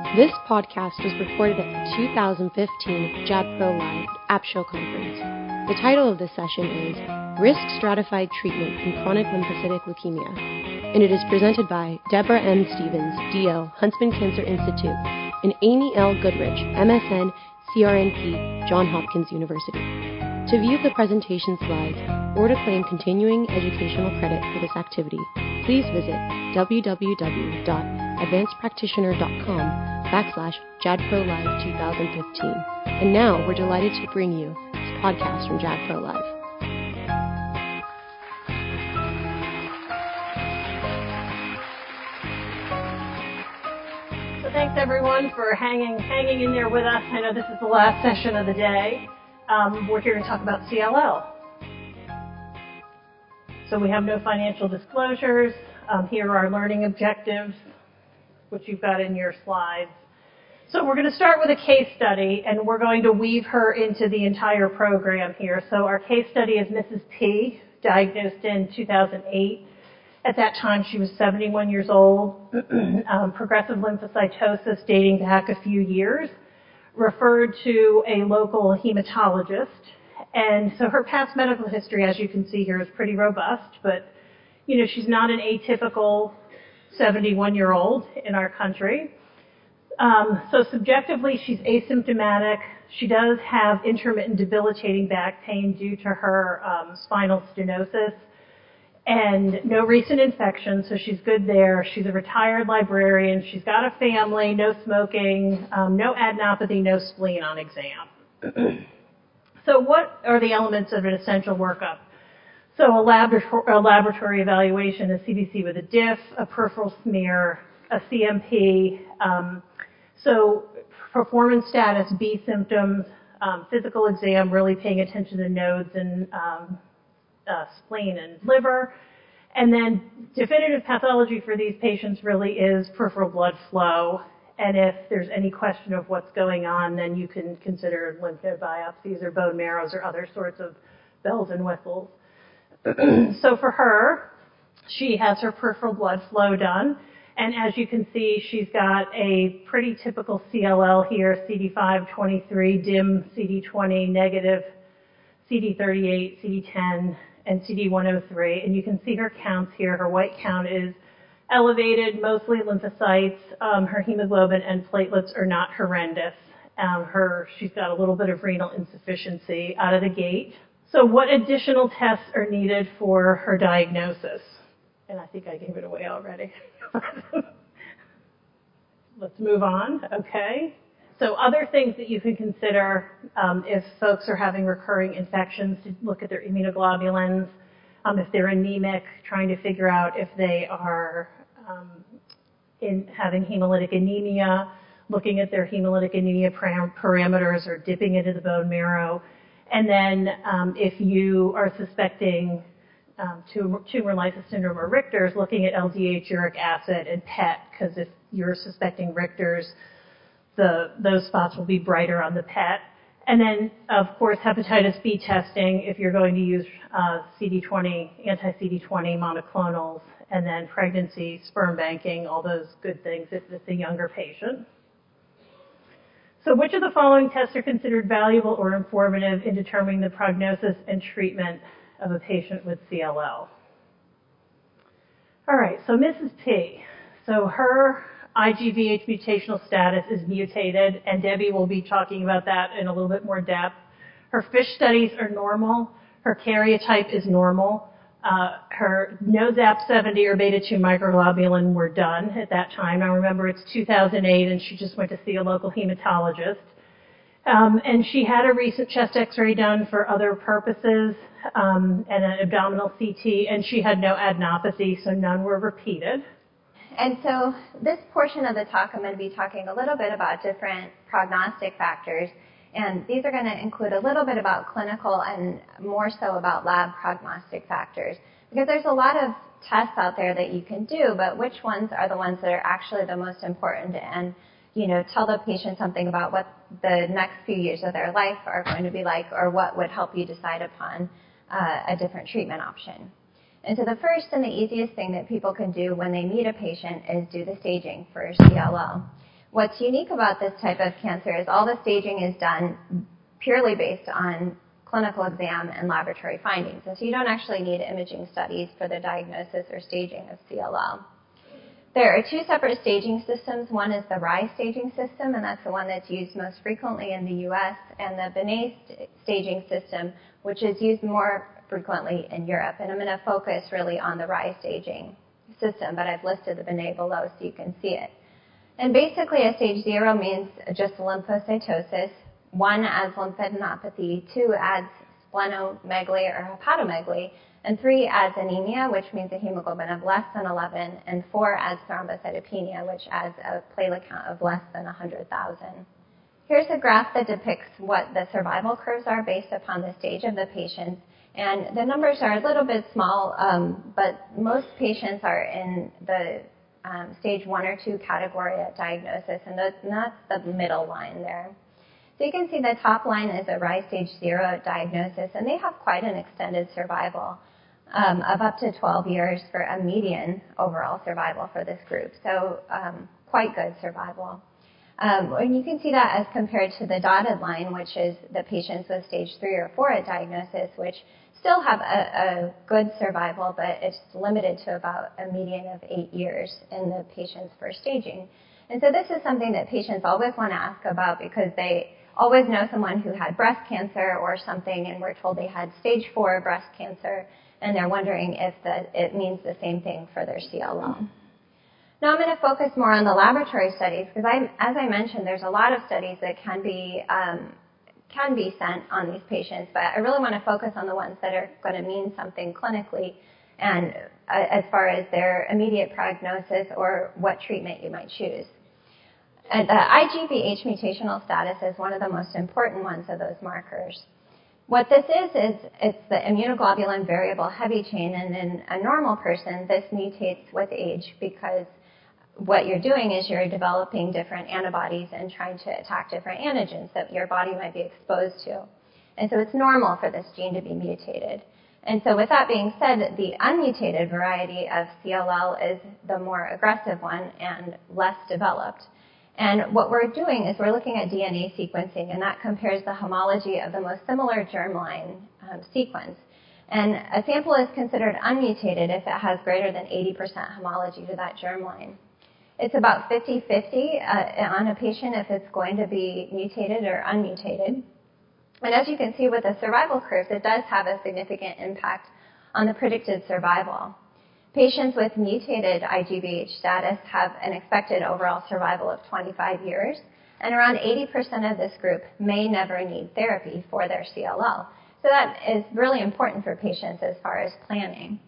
This podcast was recorded at the 2015 JADPRO Live App Show Conference. The title of this session is Risk Stratified Treatment in Chronic Lymphocytic Leukemia, and it is presented by Deborah M. Stevens, DL, Huntsman Cancer Institute, and Amy L. Goodrich, MSN, CRNP, Johns Hopkins University. To view the presentation slides or to claim continuing educational credit for this activity, please visit www.advancedpractitioner.com/JADPRO Live 2015. And now we're delighted to bring you this podcast from JADPRO Live. So thanks everyone for hanging in there with us. I know this is the last session of the day. We're here to talk about CLL. So we have no financial disclosures. Here are our learning objectives, which you've got in your slides. So we're going to start with a case study, and we're going to weave her into the entire program here. So our case study is Mrs. P, diagnosed in 2008. At that time, she was 71 years old, progressive lymphocytosis dating back a few years, referred to a local hematologist. And so her past medical history, as you can see here, is pretty robust, but she's not an atypical 71-year-old in our country. So subjectively, she's asymptomatic. She does have intermittent debilitating back pain due to her spinal stenosis and no recent infection, so she's good there. She's a retired librarian. She's got a family, no smoking, no adenopathy, no spleen on exam. So what are the elements of an essential workup? So a laboratory evaluation, a CBC with a diff, a peripheral smear, a CMP, so performance status, B symptoms, physical exam, really paying attention to nodes and spleen and liver. And then definitive pathology for these patients really is peripheral blood flow. And if there's any question of what's going on, then you can consider lymph node biopsies or bone marrows or other sorts of bells and whistles. So for her, she has her peripheral blood flow done. And as you can see, she's got a pretty typical CLL here, CD523, dim CD20, negative CD38, CD10, and CD103. And you can see her counts here. Her white count is elevated, mostly lymphocytes. Her hemoglobin and platelets are not horrendous. She's got a little bit of renal insufficiency out of the gate. So what additional tests are needed for her diagnosis? And I think I gave it away already. Let's move on, okay? So other things that you can consider if folks are having recurring infections, to look at their immunoglobulins, if they're anemic, trying to figure out if they are having hemolytic anemia, looking at their hemolytic anemia parameters or dipping into the bone marrow. And then if you are suspecting tumor lysis syndrome or Richter's, looking at LDH, uric acid, and PET, because if you're suspecting Richter's, those spots will be brighter on the PET. And then, of course, hepatitis B testing if you're going to use CD20, anti-CD20 monoclonals, and then pregnancy, sperm banking, all those good things if it's a younger patient. So which of the following tests are considered valuable or informative in determining the prognosis and treatment of a patient with CLL? All right, so Mrs. P. So her IGVH mutational status is mutated, and Debbie will be talking about that in a little bit more depth. Her FISH studies are normal. Her karyotype is normal. Her no ZAP70 or beta-2 microglobulin were done at that time. Now remember, it's 2008, and she just went to see a local hematologist. And she had a recent chest x-ray done for other purposes, and an abdominal CT, and she had no adenopathy, so none were repeated. And so this portion of the talk, I'm going to be talking a little bit about different prognostic factors. And these are going to include a little bit about clinical and more so about lab prognostic factors. Because there's a lot of tests out there that you can do, but which ones are the ones that are actually the most important and, tell the patient something about what the next few years of their life are going to be like, or what would help you decide upon a different treatment option. And so the first and the easiest thing that people can do when they meet a patient is do the staging for CLL. What's unique about this type of cancer is all the staging is done purely based on clinical exam and laboratory findings. And so you don't actually need imaging studies for the diagnosis or staging of CLL. There are two separate staging systems. One is the RAI staging system, and that's the one that's used most frequently in the U.S., and the Binet staging system, which is used more frequently in Europe. And I'm going to focus really on the RAI staging system, but I've listed the Binet below so you can see it. And basically, a stage 0 means just lymphocytosis. 1 adds lymphadenopathy, 2 adds splenomegaly or hepatomegaly, and 3 adds anemia, which means a hemoglobin of less than 11, and 4 adds thrombocytopenia, which adds a platelet count of less than 100,000. Here's a graph that depicts what the survival curves are based upon the stage of the patients. And the numbers are a little bit small, but most patients are in the stage 1 or 2 category at diagnosis, and that's the middle line there. So you can see the top line is a RAI stage 0 at diagnosis, and they have quite an extended survival of up to 12 years for a median overall survival for this group. So quite good survival. And you can see that as compared to the dotted line, which is the patients with stage 3 or 4 at diagnosis, which still have a good survival, but it's limited to about a median of 8 years in the patient's first staging. And so this is something that patients always want to ask about because they always know someone who had breast cancer or something and were told they had stage 4 breast cancer, and they're wondering if it means the same thing for their CLL. Now I'm going to focus more on the laboratory studies because, as I mentioned, there's a lot of studies that can be sent on these patients, but I really want to focus on the ones that are going to mean something clinically and as far as their immediate prognosis or what treatment you might choose. And the IGVH mutational status is one of the most important ones of those markers. What this is it's the immunoglobulin variable heavy chain, and in a normal person, this mutates with age because what you're doing is you're developing different antibodies and trying to attack different antigens that your body might be exposed to. And so it's normal for this gene to be mutated. And so with that being said, the unmutated variety of CLL is the more aggressive one and less developed. And what we're doing is we're looking at DNA sequencing, and that compares the homology of the most similar germline sequence. And a sample is considered unmutated if it has greater than 80% homology to that germline. It's about 50-50 on a patient if it's going to be mutated or unmutated. And as you can see with the survival curves, it does have a significant impact on the predicted survival. Patients with mutated IGVH status have an expected overall survival of 25 years, and around 80% of this group may never need therapy for their CLL. So that is really important for patients as far as planning.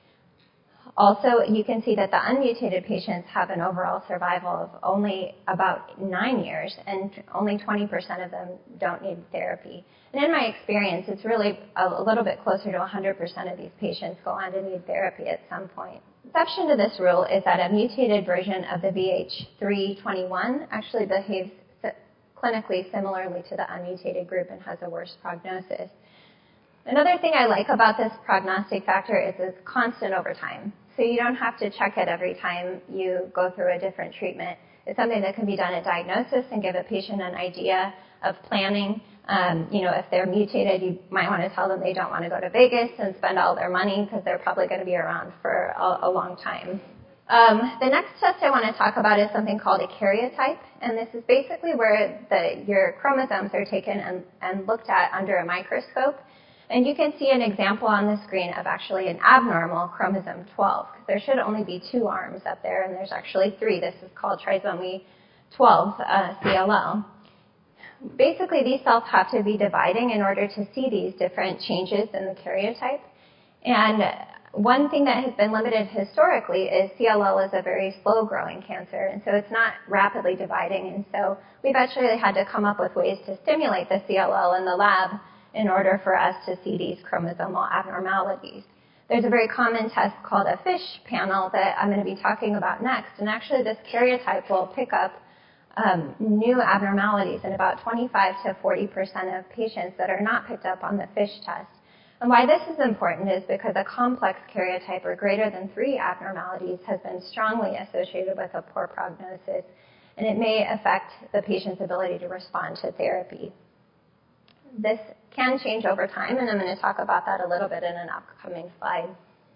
Also, you can see that the unmutated patients have an overall survival of only about 9 years, and only 20% of them don't need therapy. And in my experience, it's really a little bit closer to 100% of these patients go on to need therapy at some point. Exception to this rule is that a mutated version of the VH321 actually behaves clinically similarly to the unmutated group and has a worse prognosis. Another thing I like about this prognostic factor is it's constant over time. So you don't have to check it every time you go through a different treatment. It's something that can be done at diagnosis and give a patient an idea of planning. If they're mutated, you might want to tell them they don't want to go to Vegas and spend all their money because they're probably going to be around for a long time. The next test I want to talk about is something called a karyotype, and this is basically where your chromosomes are taken and looked at under a microscope. And you can see an example on the screen of actually an abnormal chromosome 12, because there should only be 2 arms up there, and there's actually 3. This is called trisomy 12 CLL. Basically, these cells have to be dividing in order to see these different changes in the karyotype. And one thing that has been limited historically is CLL is a very slow-growing cancer, and so it's not rapidly dividing. And so we've actually had to come up with ways to stimulate the CLL in the lab in order for us to see these chromosomal abnormalities. There's a very common test called a FISH panel that I'm going to be talking about next, and actually this karyotype will pick up new abnormalities in about 25 to 40% of patients that are not picked up on the FISH test. And why this is important is because a complex karyotype or greater than 3 abnormalities has been strongly associated with a poor prognosis. and it may affect the patient's ability to respond to therapy. This can change over time, and I'm going to talk about that a little bit in an upcoming slide.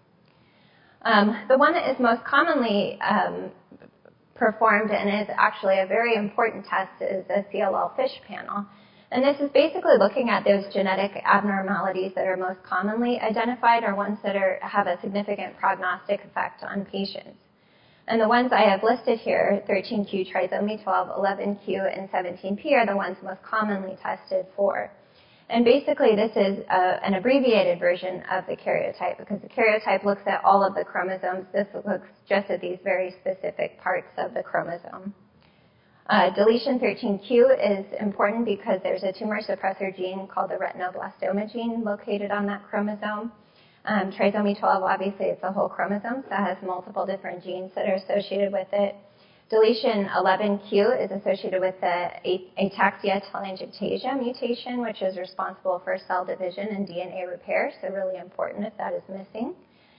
The one that is most commonly performed and is actually a very important test is the CLL FISH panel. And this is basically looking at those genetic abnormalities that are most commonly identified or ones that have a significant prognostic effect on patients. And the ones I have listed here, 13q trisomy 12, 11q, and 17p, are the ones most commonly tested for. And basically, this is an abbreviated version of the karyotype, because the karyotype looks at all of the chromosomes. This looks just at these very specific parts of the chromosome. Deletion 13q is important because there's a tumor suppressor gene called the retinoblastoma gene located on that chromosome. Trisomy 12, obviously, it's a whole chromosome, so it has multiple different genes that are associated with it. Deletion 11q is associated with the ataxia telangiectasia mutation, which is responsible for cell division and DNA repair, so really important if that is missing.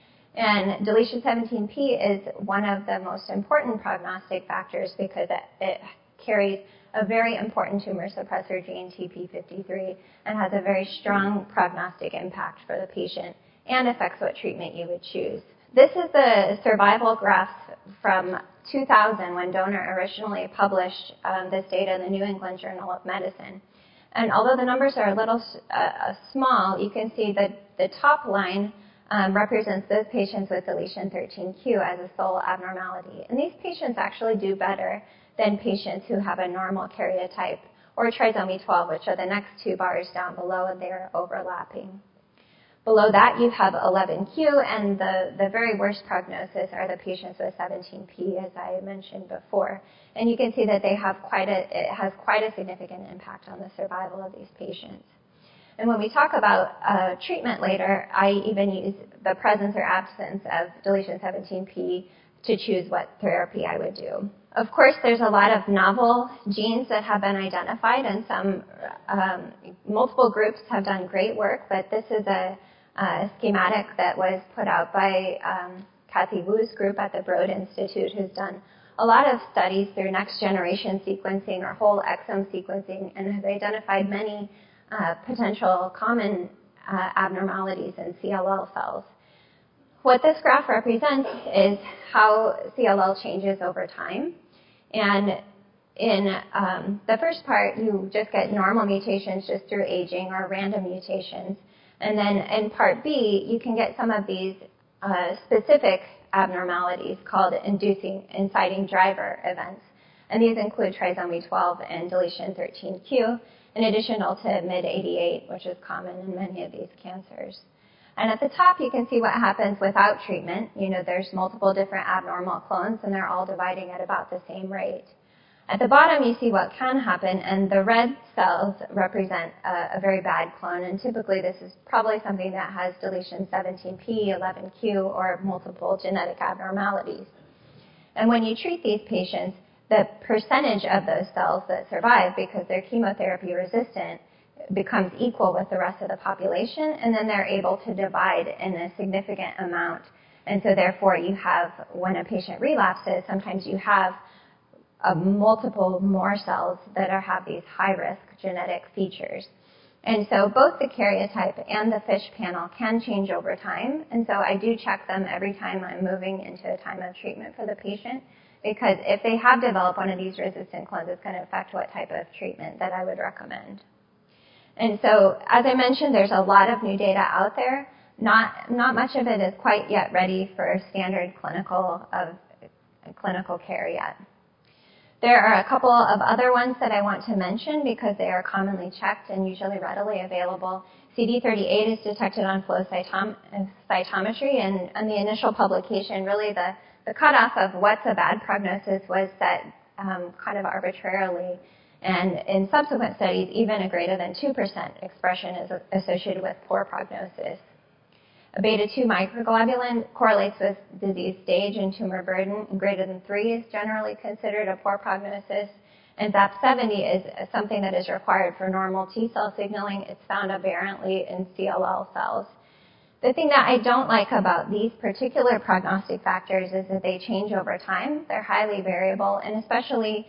And deletion 17p is one of the most important prognostic factors because it carries a very important tumor suppressor gene, TP53, and has a very strong prognostic impact for the patient and affects what treatment you would choose. This is the survival graph from 2000 when Donor originally published this data in the New England Journal of Medicine. And although the numbers are a little small, you can see that the top line represents those patients with deletion 13q as a sole abnormality. And these patients actually do better than patients who have a normal karyotype or trisomy 12, which are the next two bars down below, and they are overlapping. Below that, you have 11q, and the very worst prognosis are the patients with 17p, as I mentioned before. And you can see that it has quite a significant impact on the survival of these patients. And when we talk about treatment later, I even use the presence or absence of deletion 17p to choose what therapy I would do. Of course, there's a lot of novel genes that have been identified, and some multiple groups have done great work, but this is a schematic that was put out by Kathy Wu's group at the Broad Institute, who's done a lot of studies through next-generation sequencing or whole exome sequencing and has identified many potential common abnormalities in CLL cells. What this graph represents is how CLL changes over time. And in the first part, you just get normal mutations just through aging or random mutations. And then in part B, you can get some of these specific abnormalities called inciting driver events. And these include trisomy 12 and deletion 13q, in addition to MYD88, which is common in many of these cancers. And at the top, you can see what happens without treatment. You know, there's multiple different abnormal clones, and they're all dividing at about the same rate. At the bottom, you see what can happen, and the red cells represent a very bad clone, and typically this is probably something that has deletion 17p, 11q, or multiple genetic abnormalities. And when you treat these patients, the percentage of those cells that survive, because they're chemotherapy resistant, becomes equal with the rest of the population, and then they're able to divide in a significant amount. And so therefore, you have, when a patient relapses, sometimes you have multiple more cells that have these high-risk genetic features. And so both the karyotype and the FISH panel can change over time, and so I do check them every time I'm moving into a time of treatment for the patient, because if they have developed one of these resistant clones, it's going to affect what type of treatment that I would recommend. And so, as I mentioned, there's a lot of new data out there. Not much of it is quite yet ready for standard clinical care yet. There are a couple of other ones that I want to mention because they are commonly checked and usually readily available. CD38 is detected on flow cytometry, and on the initial publication, really the cutoff of what's a bad prognosis was set kind of arbitrarily. And in subsequent studies, even a greater than 2% expression is associated with poor prognosis. A beta-2 microglobulin correlates with disease stage and tumor burden, and greater than 3 is generally considered a poor prognosis. And ZAP70 is something that is required for normal T-cell signaling. It's found aberrantly in CLL cells. The thing that I don't like about these particular prognostic factors is that they change over time. They're highly variable, and especially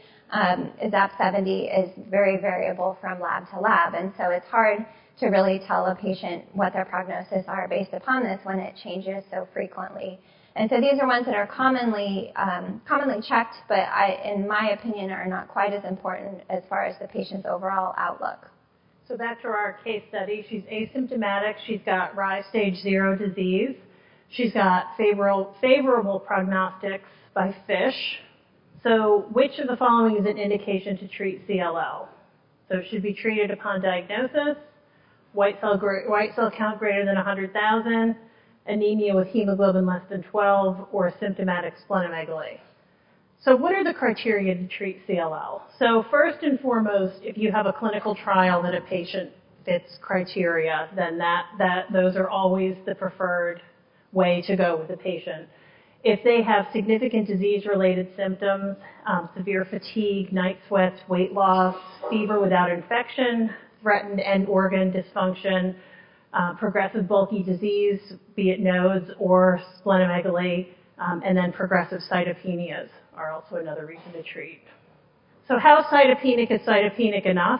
ZAP70 is very variable from lab to lab, and so it's hard to really tell a patient what their prognosis are based upon this when it changes so frequently. And so these are ones that are commonly checked, but in my opinion, are not quite as important as far as the patient's overall outlook. So back to our case study, she's asymptomatic. She's got Rye stage 0 disease. She's got favorable prognostics by FISH. So which of the following is an indication to treat CLL? So it should be treated upon diagnosis, white cell count greater than 100,000, anemia with hemoglobin less than 12, or symptomatic splenomegaly. So what are the criteria to treat CLL? So first and foremost, if you have a clinical trial that a patient fits criteria, then those are always the preferred way to go with the patient. If they have significant disease-related symptoms, severe fatigue, night sweats, weight loss, fever without infection, threatened end organ dysfunction, progressive bulky disease, be it nodes or splenomegaly, and then progressive cytopenias are also another reason to treat. So how cytopenic is cytopenic enough?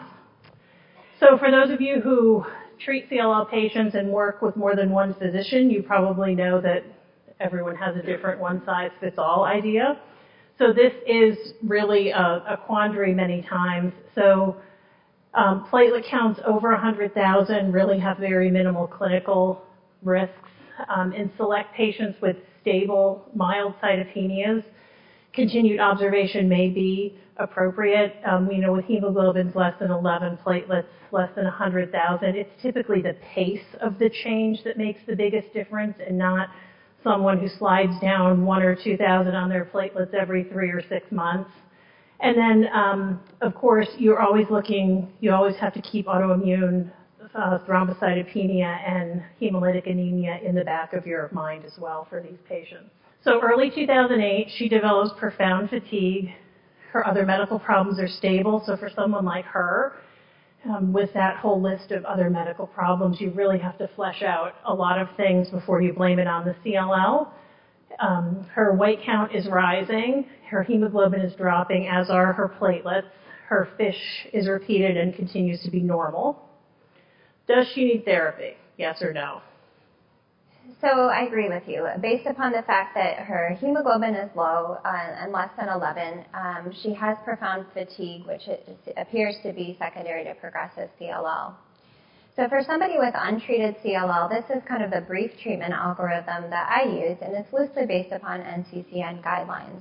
So for those of you who treat CLL patients and work with more than one physician, you probably know that everyone has a different one-size-fits-all idea. So this is really a quandary many times. So platelet counts over 100,000 really have very minimal clinical risks. In select patients with stable, mild cytopenias, continued observation may be appropriate. We know with hemoglobins less than 11, platelets less than 100,000, it's typically the pace of the change that makes the biggest difference, and not someone who slides down 1 or 2,000 on their platelets every 3 or 6 months. And then, of course, you always have to keep autoimmune thrombocytopenia and hemolytic anemia in the back of your mind as well for these patients. So early 2008, she develops profound fatigue. Her other medical problems are stable. So for someone like her, with that whole list of other medical problems, you really have to flesh out a lot of things before you blame it on the CLL. Her white count is rising. Her hemoglobin is dropping, as are her platelets. Her FISH is repeated and continues to be normal. Does she need therapy? Yes or no? So I agree with you. Based upon the fact that her hemoglobin is low and less than 11, she has profound fatigue, which appears to be secondary to progressive CLL. So for somebody with untreated CLL, this is kind of the brief treatment algorithm that I use, and it's loosely based upon NCCN guidelines.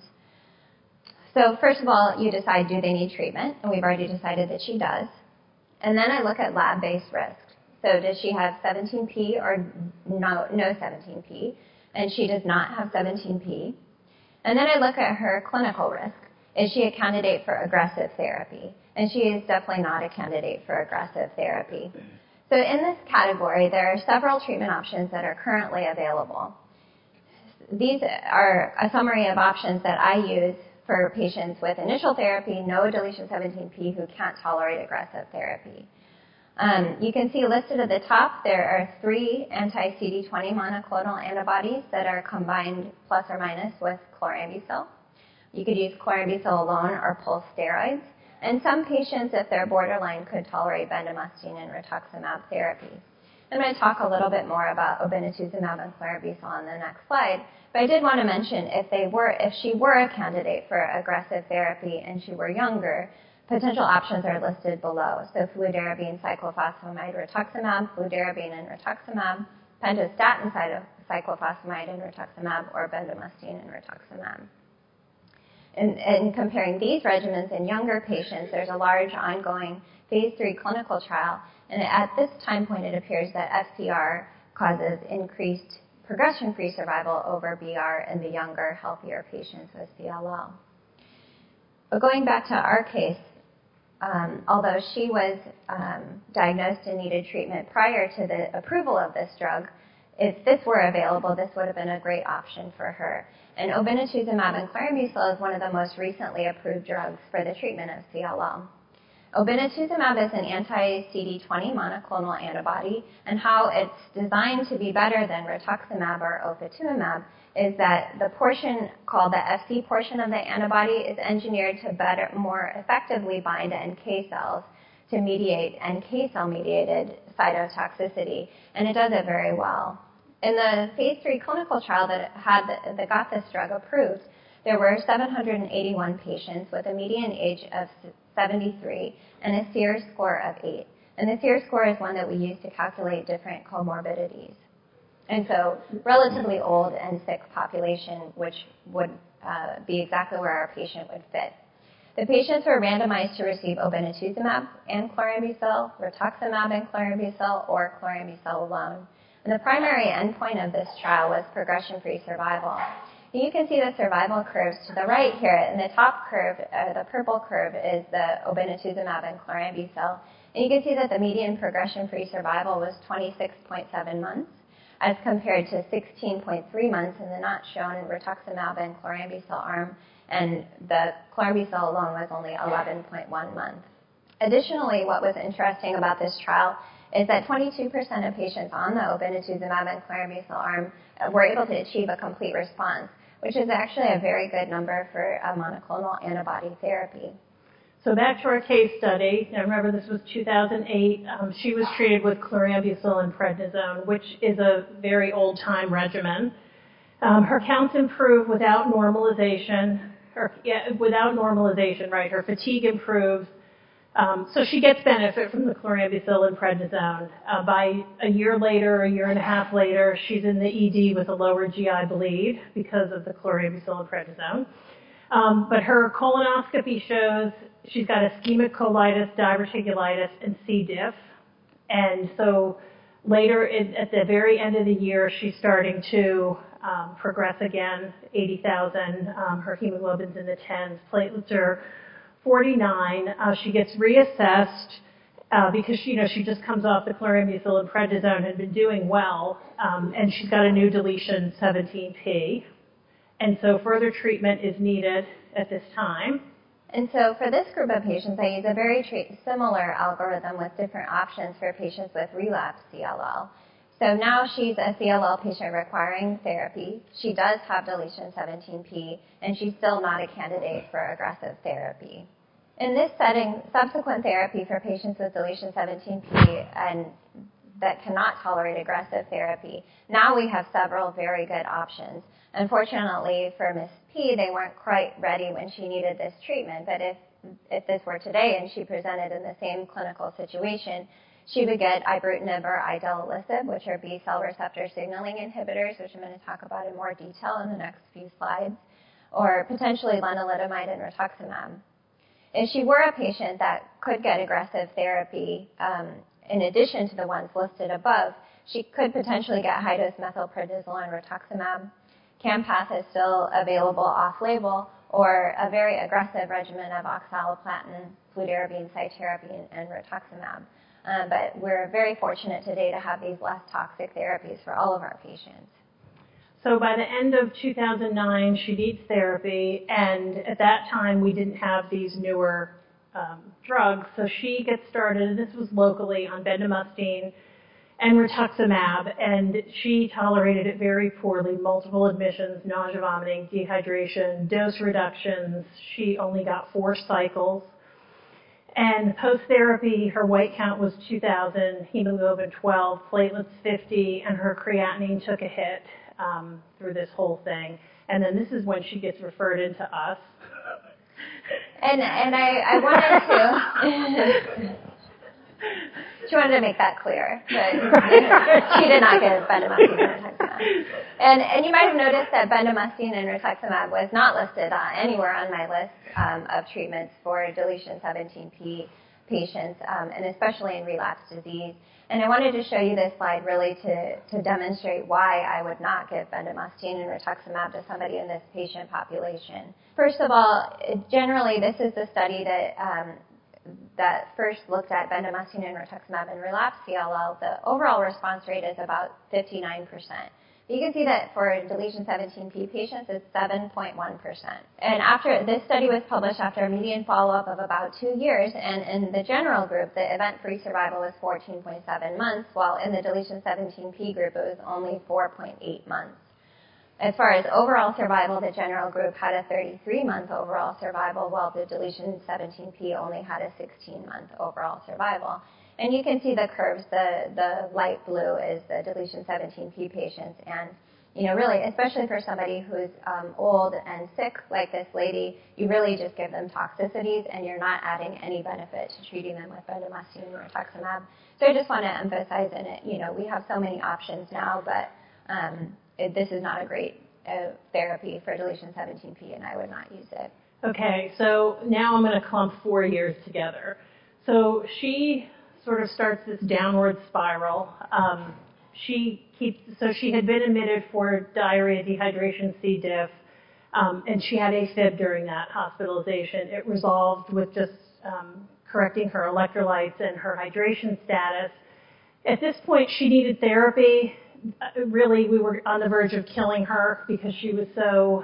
So first of all, you decide, do they need treatment? And we've already decided that she does. And then I look at lab-based risk. So does she have 17P or no 17P? And she does not have 17P. And then I look at her clinical risk. Is she a candidate for aggressive therapy? And she is definitely not a candidate for aggressive therapy. So in this category, there are several treatment options that are currently available. These are a summary of options that I use for patients with initial therapy, no deletion 17P, who can't tolerate aggressive therapy. You can see listed at the top, there are 3 anti-CD20 monoclonal antibodies that are combined plus or minus with chlorambucil. You could use chlorambucil alone or pulse steroids. And some patients, if they're borderline, could tolerate bendamustine and rituximab therapy. I'm going to talk a little bit more about obinutuzumab and chlorambucil on the next slide. But I did want to mention if she were a candidate for aggressive therapy and she were younger, potential options are listed below. So fludarabine, cyclophosphamide, rituximab, fludarabine and rituximab, pentostatin, cyclophosphamide and rituximab, or bendamustine and rituximab. And comparing these regimens in younger patients, there's a large ongoing phase 3 clinical trial. And at this time point, it appears that FCR causes increased progression-free survival over BR in the younger, healthier patients with CLL. But going back to our case, although she was diagnosed and needed treatment prior to the approval of this drug, if this were available, this would have been a great option for her. And obinutuzumab and chlorambucil is one of the most recently approved drugs for the treatment of CLL. Obinutuzumab is an anti-CD20 monoclonal antibody, and how it's designed to be better than rituximab or ofatumumab is that the portion called the Fc portion of the antibody is engineered to more effectively bind NK cells to mediate NK cell-mediated cytotoxicity, and it does it very well. In the phase 3 clinical trial that got this drug approved, there were 781 patients with a median age of 73 and a SEER score of 8. And the SEER score is one that we use to calculate different comorbidities. And so relatively old and sick population, which would be exactly where our patient would fit. The patients were randomized to receive obinutuzumab and chlorambucil, rituximab and chlorambucil, or chlorambucil alone. And the primary endpoint of this trial was progression-free survival. And you can see the survival curves to the right here. In the top curve, the purple curve, is the obinutuzumab and chlorambucil. And you can see that the median progression-free survival was 26.7 months, as compared to 16.3 months in the not shown rituximab and chlorambucil arm, and the chlorambucil alone was only 11.1 months. Additionally, what was interesting about this trial is that 22% of patients on the obinutuzumab and chlorambucil arm were able to achieve a complete response, which is actually a very good number for a monoclonal antibody therapy. So back to our case study. Now remember, this was 2008. She was treated with chlorambucil and prednisone, which is a very old-time regimen. Her counts improved without normalization. Her fatigue improves. So she gets benefit from the chlorambucil and prednisone. By a year and a half later, she's in the ED with a lower GI bleed because of the chlorambucil and prednisone. But her colonoscopy shows she's got ischemic colitis, diverticulitis, and C. diff. And so later, at the very end of the year, she's starting to progress again, 80,000. Her hemoglobin's in the 10s. Platelets are 49. She gets reassessed because she just comes off the chlorambucil and prednisone, had been doing well, and she's got a new deletion 17p. And so further treatment is needed at this time. And so for this group of patients, I use a very similar algorithm with different options for patients with relapsed CLL. So now she's a CLL patient requiring therapy. She does have deletion 17p, and she's still not a candidate for aggressive therapy. In this setting, subsequent therapy for patients with deletion 17p and that cannot tolerate aggressive therapy, now we have several very good options. Unfortunately for Ms. P, they weren't quite ready when she needed this treatment, but if this were today and she presented in the same clinical situation, she would get ibrutinib or idelalisib, which are B-cell receptor signaling inhibitors, which I'm going to talk about in more detail in the next few slides, or potentially lenalidomide and rituximab. If she were a patient that could get aggressive therapy, in addition to the ones listed above, she could potentially get high-dose methylprednisolone and rituximab. Campath is still available off-label, or a very aggressive regimen of oxaliplatin, fludarabine, cytarabine, and rituximab. But we're very fortunate today to have these less toxic therapies for all of our patients. So by the end of 2009, she needs therapy, and at that time we didn't have these newer drugs. So she gets started, and this was locally, on bendamustine and rituximab, and she tolerated it very poorly. Multiple admissions, nausea, vomiting, dehydration, dose reductions. She only got 4 cycles. And post-therapy, her white count was 2,000, hemoglobin 12, platelets 50, and her creatinine took a hit through this whole thing. And then this is when she gets referred into us. And I wanted to... She wanted to make that clear, but she did not get bendamustine and rituximab. And you might have noticed that bendamustine and rituximab was not listed anywhere on my list of treatments for deletion 17p patients, and especially in relapsed disease. And I wanted to show you this slide really to demonstrate why I would not give bendamustine and rituximab to somebody in this patient population. First of all, generally this is the study that first looked at bendamustine and rituximab in relapsed CLL. The overall response rate is about 59%. You can see that for deletion 17p patients, it's 7.1%. And after this study was published after a median follow-up of about 2 years, and in the general group, the event-free survival was 14.7 months, while in the deletion 17p group, it was only 4.8 months. As far as overall survival, the general group had a 33-month overall survival, while the deletion 17p only had a 16-month overall survival. And you can see the curves. The light blue is the deletion 17p patients. And, really, especially for somebody who's old and sick like this lady, you really just give them toxicities, and you're not adding any benefit to treating them with bendamustine or rituximab. So I just want to emphasize in it, we have so many options now, but this is not a great therapy for deletion 17p, and I would not use it. Okay, so now I'm going to clump 4 years together. So she sort of starts this downward spiral. She had been admitted for diarrhea, dehydration, C. diff, and she had AFib during that hospitalization. It resolved with just correcting her electrolytes and her hydration status. At this point, she needed therapy. Really, we were on the verge of killing her because she was so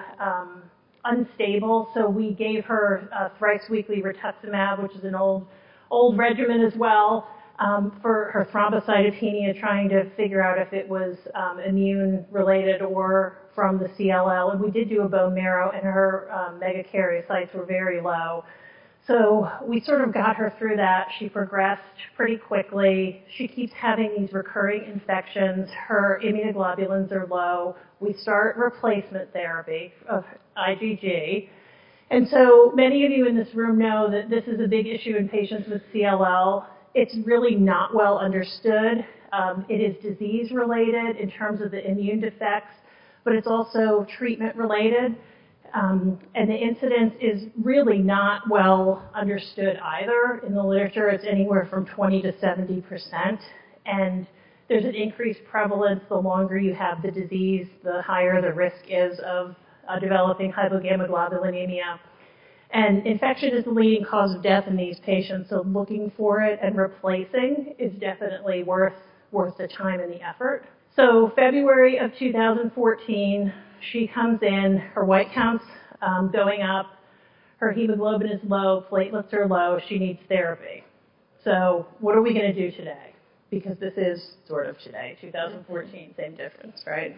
unstable. So we gave her thrice-weekly rituximab, which is an old regimen as well, for her thrombocytopenia, trying to figure out if it was immune-related or from the CLL. And we did do a bone marrow, and her megakaryocytes were very low. So we sort of got her through that. She progressed pretty quickly. She keeps having these recurring infections. Her immunoglobulins are low. We start replacement therapy of IgG. And so many of you in this room know that this is a big issue in patients with CLL. It's really not well understood. It is disease-related in terms of the immune defects, but it's also treatment-related. And the incidence is really not well understood either. In the literature, it's anywhere from 20 to 70%. And there's an increased prevalence. The longer you have the disease, the higher the risk is of developing hypogammaglobulinemia. And infection is the leading cause of death in these patients, so looking for it and replacing is definitely worth the time and the effort. So February of 2014, she comes in, her white count's going up, her hemoglobin is low, platelets are low, she needs therapy. So what are we going to do today? Because this is sort of today, 2014, same difference, right?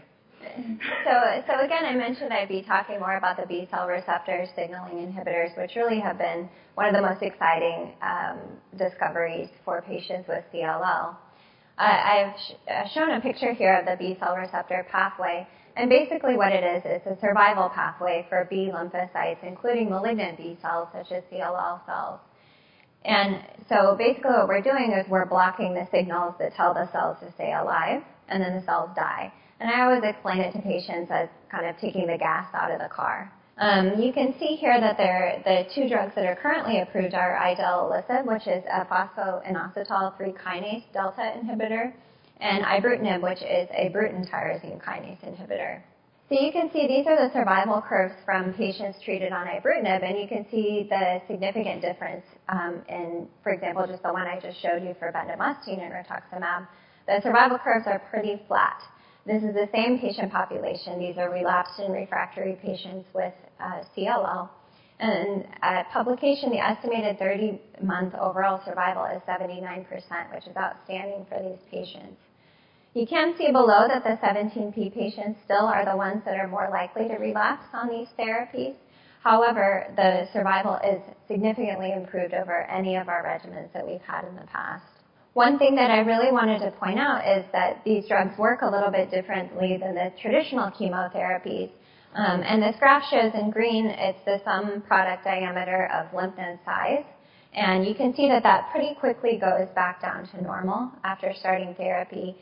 So again, I mentioned I'd be talking more about the B-cell receptor signaling inhibitors, which really have been one of the most exciting discoveries for patients with CLL. I've shown a picture here of the B-cell receptor pathway, and basically what it is, it's a survival pathway for B lymphocytes, including malignant B cells such as CLL cells. And so basically what we're doing is we're blocking the signals that tell the cells to stay alive, and then the cells die. And I always explain it to patients as kind of taking the gas out of the car. You can see here that the two drugs that are currently approved are idelalisib, which is a phosphoinositol 3 kinase delta inhibitor, and ibrutinib, which is a Bruton tyrosine kinase inhibitor. So you can see these are the survival curves from patients treated on ibrutinib, and you can see the significant difference in, for example, just the one I just showed you for bendamustine and rituximab. The survival curves are pretty flat. This is the same patient population. These are relapsed and refractory patients with CLL. And at publication, the estimated 30-month overall survival is 79%, which is outstanding for these patients. You can see below that the 17p patients still are the ones that are more likely to relapse on these therapies. However, the survival is significantly improved over any of our regimens that we've had in the past. One thing that I really wanted to point out is that these drugs work a little bit differently than the traditional chemotherapies. And this graph shows in green, it's the sum product diameter of lymph node size. And you can see that that pretty quickly goes back down to normal after starting therapy.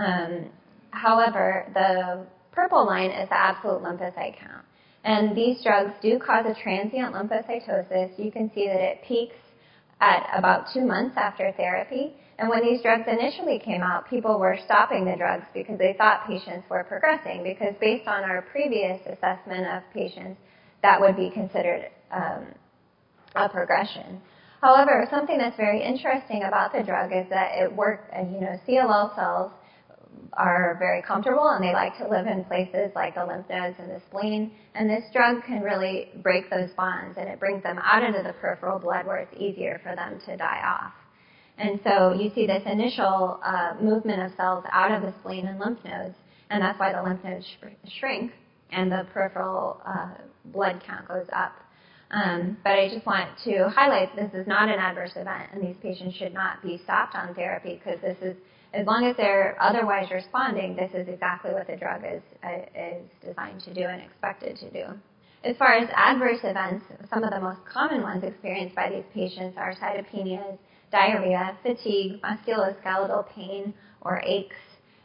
However, the purple line is the absolute lymphocyte count. And these drugs do cause a transient lymphocytosis. You can see that it peaks at about 2 months after therapy. And when these drugs initially came out, people were stopping the drugs because they thought patients were progressing, because based on our previous assessment of patients, that would be considered a progression. However, something that's very interesting about the drug is that it works, CLL cells are very comfortable and they like to live in places like the lymph nodes and the spleen. And this drug can really break those bonds, and it brings them out into the peripheral blood where it's easier for them to die off. And so you see this initial movement of cells out of the spleen and lymph nodes, and that's why the lymph nodes shrink and the peripheral blood count goes up. But I just want to highlight this is not an adverse event, and these patients should not be stopped on therapy, because this is, as long as they're otherwise responding, this is exactly what the drug is designed to do and expected to do. As far as adverse events, some of the most common ones experienced by these patients are cytopenias, diarrhea, fatigue, musculoskeletal pain or aches,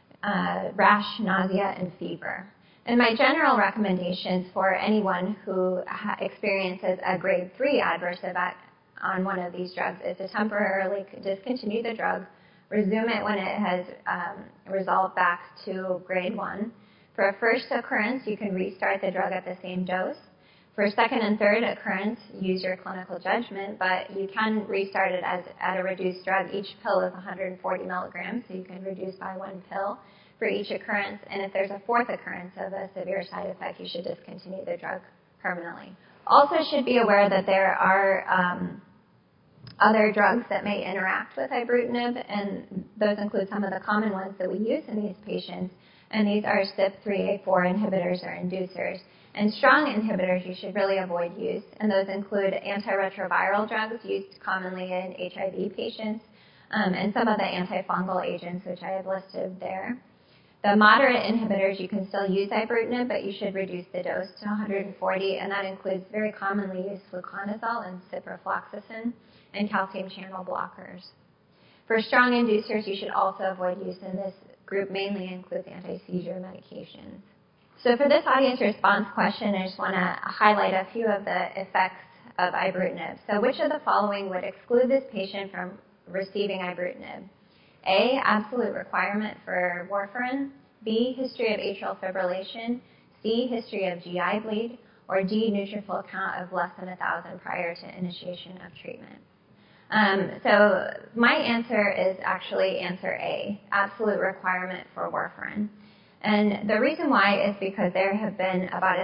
rash, nausea, and fever. And my general recommendations for anyone who experiences a grade 3 adverse event on one of these drugs is to temporarily discontinue the drug, resume it when it has resolved back to grade 1. For a first occurrence, you can restart the drug at the same dose. For a second and third occurrence, use your clinical judgment, but you can restart it at a reduced drug. Each pill is 140 milligrams, so you can reduce by 1 pill for each occurrence. And if there's a fourth occurrence of a severe side effect, you should discontinue the drug permanently. Also should be aware that there are other drugs that may interact with ibrutinib, and those include some of the common ones that we use in these patients, and these are CYP3A4 inhibitors or inducers. And strong inhibitors you should really avoid use, and those include antiretroviral drugs used commonly in HIV patients, and some of the antifungal agents, which I have listed there. The moderate inhibitors, you can still use ibrutinib, but you should reduce the dose to 140, and that includes very commonly used fluconazole and ciprofloxacin, and calcium channel blockers. For strong inducers, you should also avoid use in this group, mainly includes anti-seizure medications. So for this audience response question, I just want to highlight a few of the effects of ibrutinib. So which of the following would exclude this patient from receiving ibrutinib? A, absolute requirement for warfarin. B, history of atrial fibrillation. C, history of GI bleed. Or D, neutrophil count of less than 1,000 prior to initiation of treatment. So my answer is actually answer A, absolute requirement for warfarin. And the reason why is because there have been about a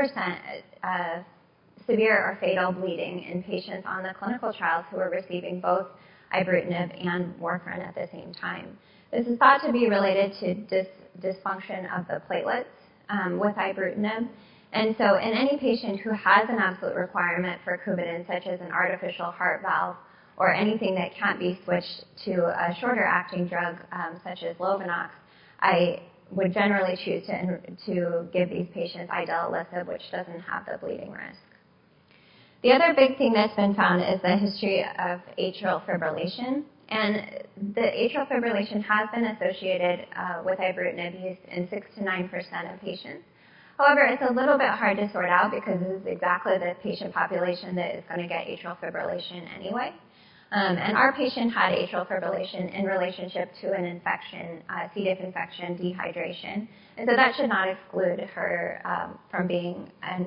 6% severe or fatal bleeding in patients on the clinical trials who are receiving both ibrutinib and warfarin at the same time. This is thought to be related to dysfunction of the platelets with ibrutinib. And so in any patient who has an absolute requirement for Coumadin, such as an artificial heart valve or anything that can't be switched to a shorter acting drug such as Lovenox, I would generally choose to give these patients idelalisib, which doesn't have the bleeding risk. The other big thing that's been found is the history of atrial fibrillation. And the atrial fibrillation has been associated with ibrutinib use in 6 to 9% of patients. However, it's a little bit hard to sort out because this is exactly the patient population that is going to get atrial fibrillation anyway. And our patient had atrial fibrillation in relationship to an infection, C. diff infection, dehydration. And so that should not exclude her from being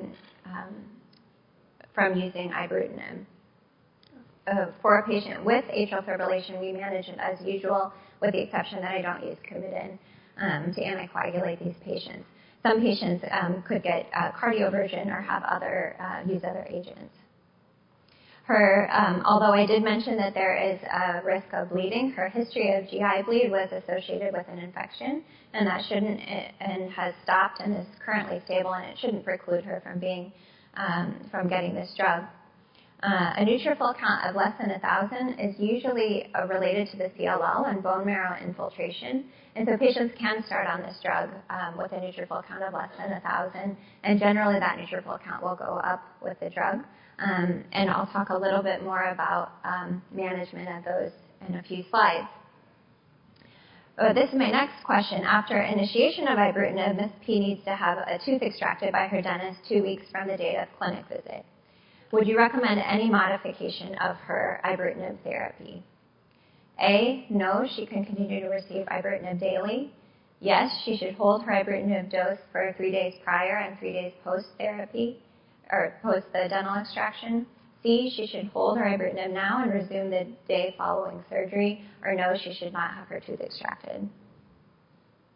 from using ibrutinib. For a patient with atrial fibrillation, we manage it as usual, with the exception that I don't use Coumadin to anticoagulate these patients. Some patients could get cardioversion or have use other agents. Although I did mention that there is a risk of bleeding, her history of GI bleed was associated with an infection, and that shouldn't, and has stopped and is currently stable, and it shouldn't preclude her from getting this drug. A neutrophil count of less than 1,000 is usually related to the CLL and bone marrow infiltration, and so patients can start on this drug with a neutrophil count of less than 1,000, and generally that neutrophil count will go up with the drug. And I'll talk a little bit more about management of those in a few slides. This is my next question. After initiation of ibrutinib, Ms. P needs to have a tooth extracted by her dentist 2 weeks from the date of clinic visit. Would you recommend any modification of her ibrutinib therapy? A, no, she can continue to receive ibrutinib daily. Yes, she should hold her ibrutinib dose for 3 days prior and 3 days post-therapy, or post the dental extraction. C, she should hold her ibrutinib now and resume the day following surgery. Or no, she should not have her tooth extracted.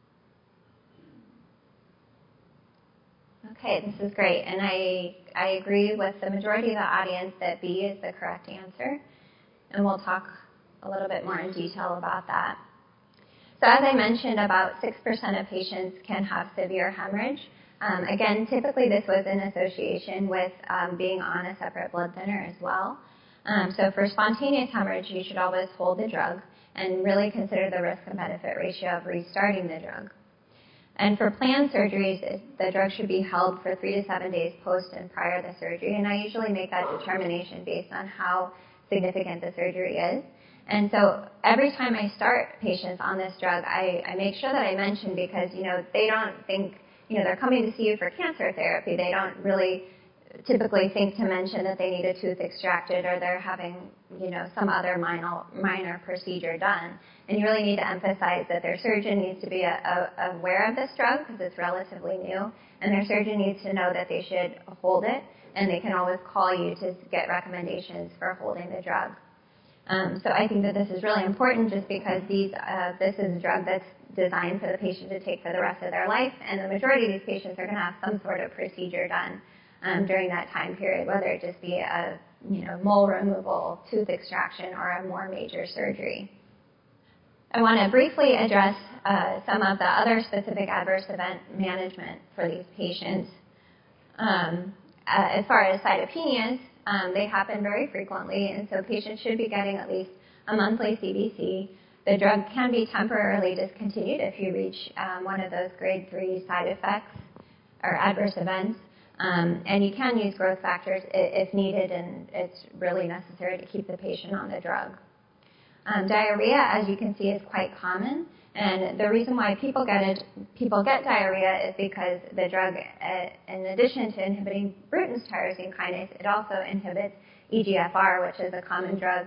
Okay, this is great. And I agree with the majority of the audience that B is the correct answer. And we'll talk a little bit more in detail about that. So as I mentioned, about 6% of patients can have severe hemorrhage. Again, typically this was in association with being on a separate blood thinner as well. So for spontaneous hemorrhage, you should always hold the drug and really consider the risk and benefit ratio of restarting the drug. And for planned surgeries, the drug should be held for 3 to 7 days post and prior to the surgery. And I usually make that determination based on how significant the surgery is. And so every time I start patients on this drug, I make sure that I mention, because, they don't think, they're coming to see you for cancer therapy. They don't really typically think to mention that they need a tooth extracted or they're having, some other minor procedure done. And you really need to emphasize that their surgeon needs to be aware of this drug because it's relatively new, and their surgeon needs to know that they should hold it, and they can always call you to get recommendations for holding the drug. So I think that this is really important just because this is a drug that's designed for the patient to take for the rest of their life, and the majority of these patients are going to have some sort of procedure done during that time period, whether it just be a mole removal, tooth extraction, or a more major surgery. I want to briefly address some of the other specific adverse event management for these patients. As far as cytopenias, they happen very frequently, and so patients should be getting at least a monthly CBC. The drug can be temporarily discontinued if you reach one of those grade 3 side effects or adverse events. And you can use growth factors if needed, and it's really necessary to keep the patient on the drug. Diarrhea, as you can see, is quite common. And the reason why people get diarrhea is because the drug, in addition to inhibiting Bruton's tyrosine kinase, it also inhibits EGFR, which is a common drug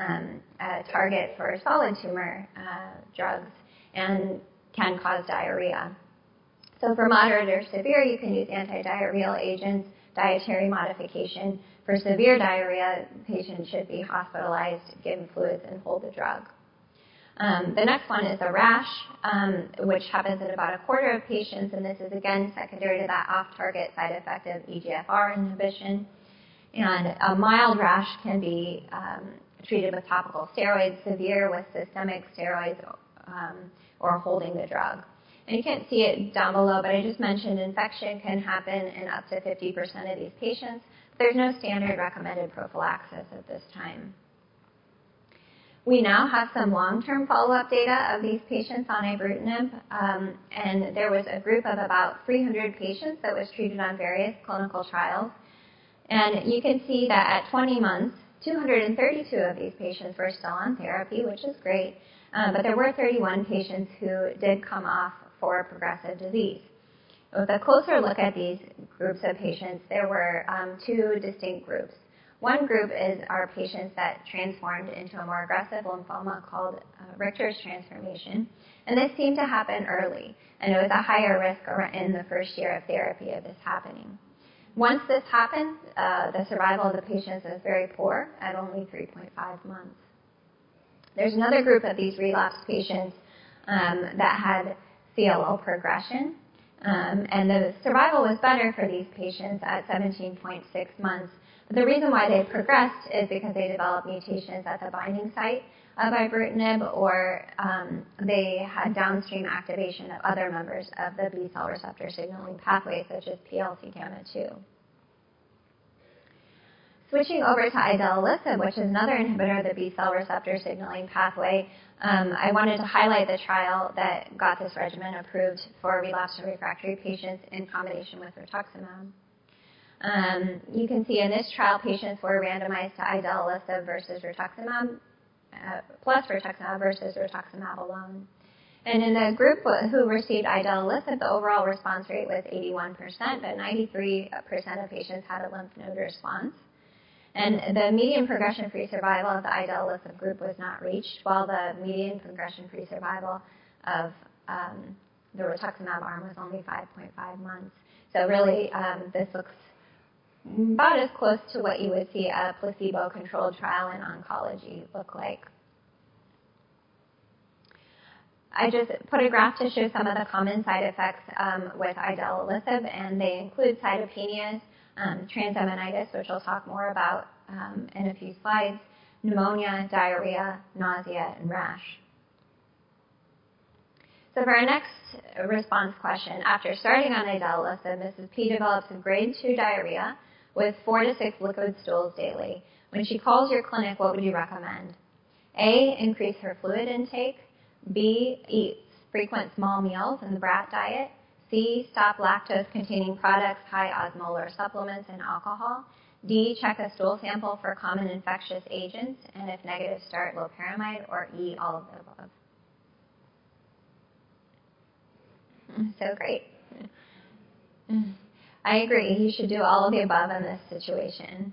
target for solid tumor drugs, and can cause diarrhea. So for moderate or severe, you can use antidiarrheal agents, dietary modification. For severe diarrhea, patients should be hospitalized, given fluids, and hold the drug. The next one is a rash, which happens in about a quarter of patients, and this is, again, secondary to that off-target side effect of EGFR inhibition. And a mild rash can be treated with topical steroids, severe with systemic steroids, or holding the drug. And you can't see it down below, but I just mentioned infection can happen in up to 50% of these patients. There's no standard recommended prophylaxis at this time. We now have some long-term follow-up data of these patients on ibrutinib, and there was a group of about 300 patients that was treated on various clinical trials. And you can see that at 20 months, 232 of these patients were still on therapy, which is great, but there were 31 patients who did come off for progressive disease. With a closer look at these groups of patients, there were two distinct groups. One group is our patients that transformed into a more aggressive lymphoma called Richter's transformation, and this seemed to happen early, and it was a higher risk in the first year of therapy of this happening. Once this happened, the survival of the patients was very poor at only 3.5 months. There's another group of these relapsed patients that had CLL progression, and the survival was better for these patients at 17.6 months. But the reason why they progressed is because they developed mutations at the binding site of ibrutinib, or they had downstream activation of other members of the B-cell receptor signaling pathway, such as PLC-gamma2. Switching over to idelalisib, which is another inhibitor of the B-cell receptor signaling pathway, I wanted to highlight the trial that got this regimen approved for relapsed and refractory patients in combination with rituximab. You can see in this trial, patients were randomized to idelalisib versus rituximab, plus rituximab versus rituximab alone. And in the group who received idelalisib, the overall response rate was 81%, but 93% of patients had a lymph node response. And the median progression-free survival of the idelalisib group was not reached, while the median progression-free survival of the rituximab arm was only 5.5 months. So really, this looks about as close to what you would see a placebo-controlled trial in oncology look like. I just put a graph to show some of the common side effects with idelalisib, and they include cytopenias, transaminitis, which we'll talk more about in a few slides, pneumonia, diarrhea, nausea, and rash. So for our next response question, after starting on idelalisib, Mrs. P develops a grade 2 diarrhea with 4 to 6 liquid stools daily. When she calls your clinic, what would you recommend? A, increase her fluid intake. B, eat frequent small meals in the brat diet. C, stop lactose-containing products, high osmolar supplements, and alcohol. D, check a stool sample for common infectious agents, and if negative, start loperamide. Or E, all of the above. So great. I agree. You should do all of the above in this situation.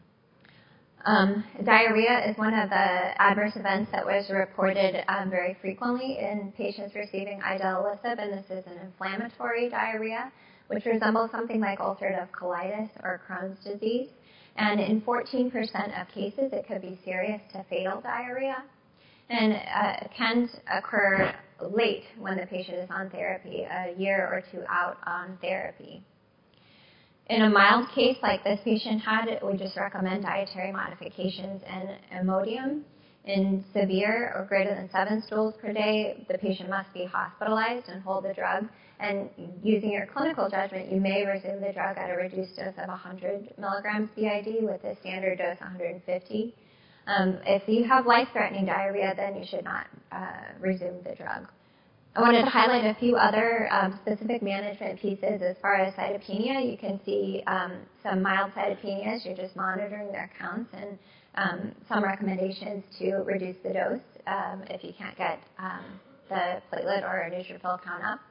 Diarrhea is one of the adverse events that was reported very frequently in patients receiving idelalisib, and this is an inflammatory diarrhea, which resembles something like ulcerative colitis or Crohn's disease. And in 14% of cases, it could be serious to fatal diarrhea, and can occur late when the patient is on therapy, a year or two out on therapy. In a mild case like this patient had, we just recommend dietary modifications and Imodium. In severe or greater than 7 stools per day, the patient must be hospitalized and hold the drug. And using your clinical judgment, you may resume the drug at a reduced dose of 100 milligrams BID with a standard dose 150. If you have life-threatening diarrhea, then you should not resume the drug. I wanted to highlight a few other specific management pieces as far as cytopenia. You can see some mild cytopenias. You're just monitoring their counts, and some recommendations to reduce the dose if you can't get the platelet or neutrophil count up.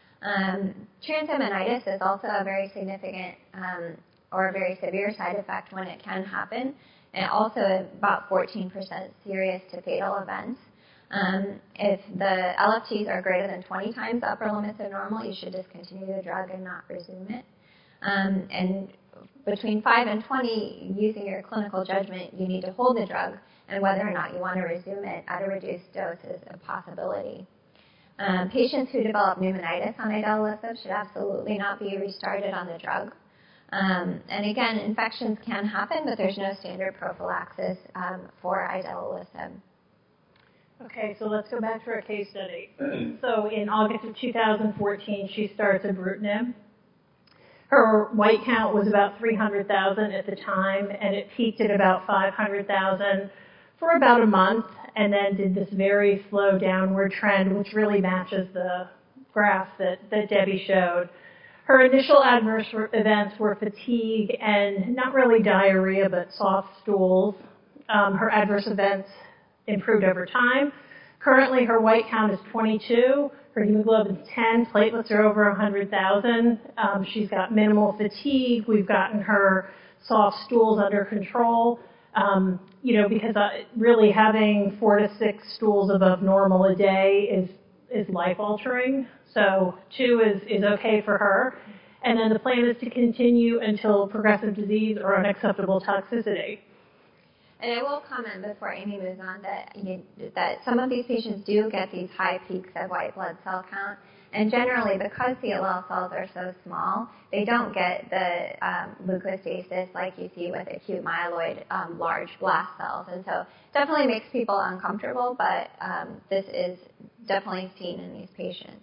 Transaminitis is also a very significant or very severe side effect when it can happen, and also about 14% serious to fatal events. If the LFTs are greater than 20 times the upper limits of normal, you should discontinue the drug and not resume it. And between 5 and 20, using your clinical judgment, you need to hold the drug, and whether or not you want to resume it at a reduced dose is a possibility. Patients who develop pneumonitis on idelalisib should absolutely not be restarted on the drug. And again, infections can happen, but there's no standard prophylaxis for idelalisib. Okay, so let's go back to our case study. So in August of 2014, she starts ibrutinib. Her white count was about 300,000 at the time, and it peaked at about 500,000 for about a month, and then did this very slow downward trend, which really matches the graph that Debbie showed. Her initial adverse events were fatigue and not really diarrhea, but soft stools. Her adverse events improved over time. Currently, her white count is 22. Her hemoglobin is 10. Platelets are over 100,000. She's got minimal fatigue. We've gotten her soft stools under control. Because really having 4 to 6 stools above normal a day is life-altering. So 2 is okay for her. And then the plan is to continue until progressive disease or unacceptable toxicity. And I will comment before Amy moves on that some of these patients do get these high peaks of white blood cell count. And generally, because CLL cells are so small, they don't get the leukostasis like you see with acute myeloid large blast cells. And so definitely makes people uncomfortable, but this is definitely seen in these patients.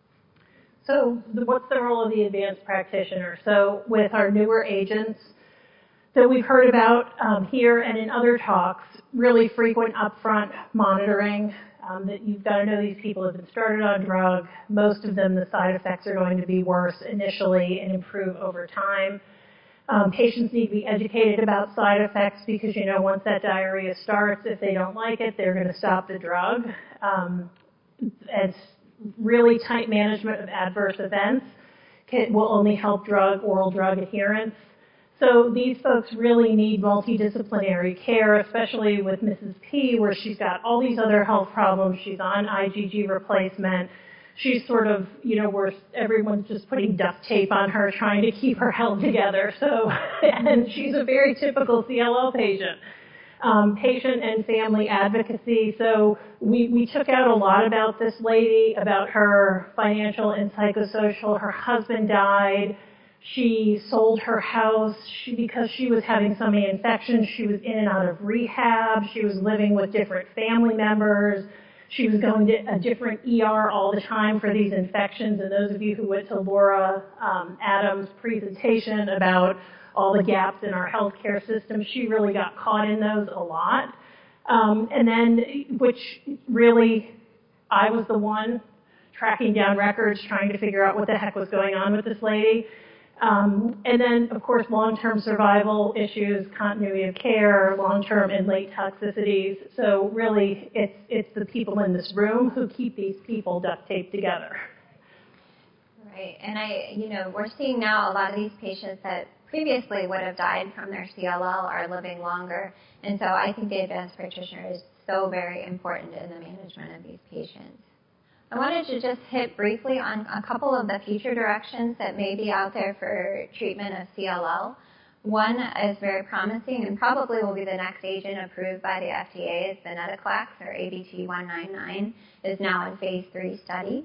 So what's the role of the advanced practitioner? So with our newer agents that we've heard about here and in other talks, really frequent upfront monitoring, that you've got to know these people have been started on drug. Most of them, the side effects are going to be worse initially and improve over time. Patients need to be educated about side effects because, once that diarrhea starts, if they don't like it, they're going to stop the drug. And really tight management of adverse events will only help oral drug adherence. So these folks really need multidisciplinary care, especially with Mrs. P, where she's got all these other health problems. She's on IgG replacement. She's sort of, where everyone's just putting duct tape on her, trying to keep her held together. So, and she's a very typical CLL patient. Patient and family advocacy. So we took out a lot about this lady, about her financial and psychosocial. Her husband died. She sold her house because she was having so many infections. She was in and out of rehab. She was living with different family members. She was going to a different ER all the time for these infections. And those of you who went to Laura Adams' presentation about all the gaps in our healthcare system, she really got caught in those a lot. And then, which really, I was the one tracking down records, trying to figure out what the heck was going on with this lady. And then, of course, long-term survival issues, continuity of care, long-term and late toxicities. So really, it's the people in this room who keep these people duct taped together. Right, and we're seeing now a lot of these patients that previously would have died from their CLL are living longer. And so I think the advanced practitioner is so very important in the management of these patients. I wanted to just hit briefly on a couple of the future directions that may be out there for treatment of CLL. One is very promising and probably will be the next agent approved by the FDA is venetoclax, or ABT-199, is now in phase 3 study.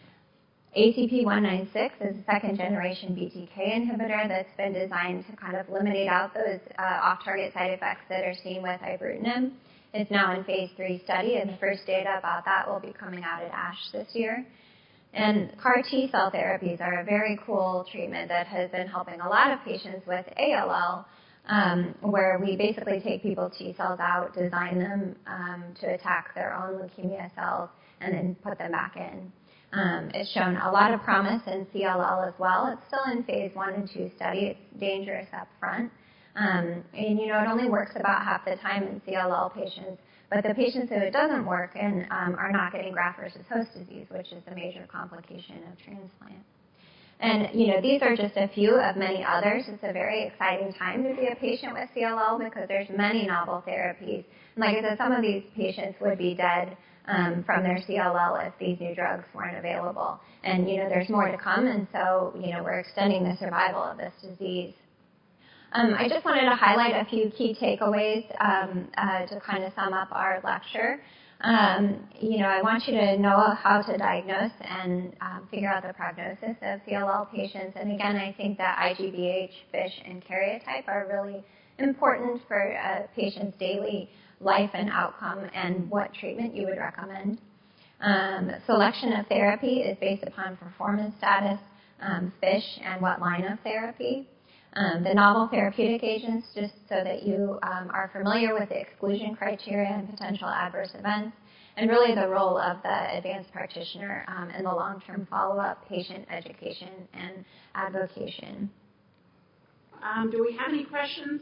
ACP-196 is a second-generation BTK inhibitor that's been designed to kind of eliminate out those off-target side effects that are seen with ibrutinib. It's now in phase 3 study, and the first data about that will be coming out at ASH this year. And CAR T-cell therapies are a very cool treatment that has been helping a lot of patients with ALL, where we basically take people's T-cells out, design them to attack their own leukemia cells, and then put them back in. It's shown a lot of promise in CLL as well. It's still in phase 1 and 2 study. It's dangerous up front. And, it only works about half the time in CLL patients. But the patients who it doesn't work in are not getting graft versus host disease, which is the major complication of transplant. And, these are just a few of many others. It's a very exciting time to be a patient with CLL because there's many novel therapies. And like I said, some of these patients would be dead from their CLL if these new drugs weren't available. And, there's more to come, and so, we're extending the survival of this disease. I just wanted to highlight a few key takeaways to kind of sum up our lecture. I want you to know how to diagnose and figure out the prognosis of CLL patients. And again, I think that IGBH, FISH, and karyotype are really important for a patient's daily life and outcome and what treatment you would recommend. Selection of therapy is based upon performance status, FISH, and what line of therapy. The novel therapeutic agents, just so that you are familiar with the exclusion criteria and potential adverse events, and really the role of the advanced practitioner in the long-term follow-up, patient education, and advocation. Do we have any questions?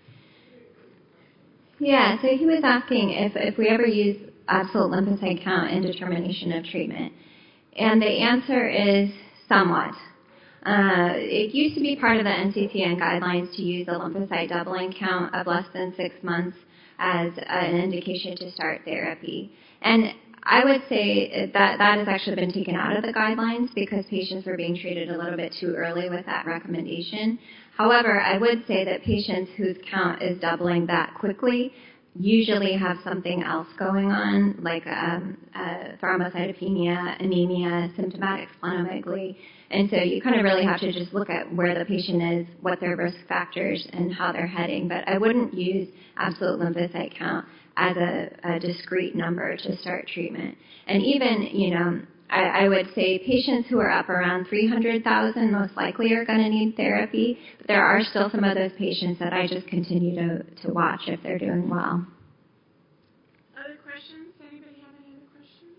Yeah, so he was asking if we ever use absolute lymphocyte count in determination of treatment. And the answer is somewhat. It used to be part of the NCCN guidelines to use a lymphocyte doubling count of less than 6 months as an indication to start therapy. And I would say that has actually been taken out of the guidelines because patients were being treated a little bit too early with that recommendation. However, I would say that patients whose count is doubling that quickly usually have something else going on, like thrombocytopenia, anemia, symptomatic splenomegaly. And so you kind of really have to just look at where the patient is, what their risk factors, and how they're heading. But I wouldn't use absolute lymphocyte count as a discrete number to start treatment. And even, I would say patients who are up around 300,000 most likely are going to need therapy. But there are still some of those patients that I just continue to watch if they're doing well. Other questions? Anybody have any other questions?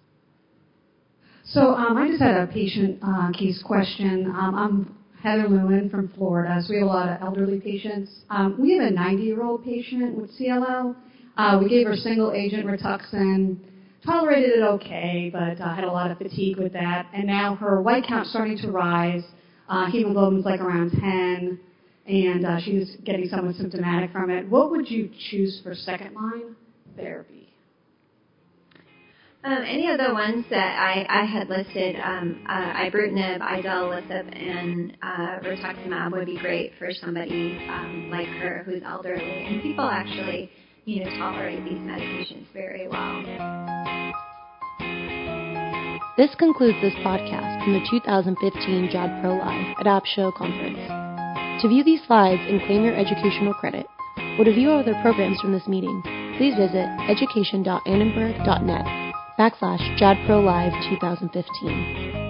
So I just had a patient case question. I'm Heather Lewin from Florida, so we have a lot of elderly patients. We have a 90-year-old patient with CLL. We gave her single-agent Rituxan, tolerated it okay, but had a lot of fatigue with that. And now her white count's starting to rise. Hemoglobin's like around 10, and she's getting somewhat symptomatic from it. What would you choose for second-line therapy? Any of the ones that I had listed, ibrutinib, idelalisib, and rituximab would be great for somebody like her who's elderly. And people actually tolerate these medications very well. This concludes this podcast from the 2015 JAD Pro Live at AppShow Conference. To view these slides and claim your educational credit, or to view other programs from this meeting, please visit education.annenberg.net/JAD Pro Live 2015.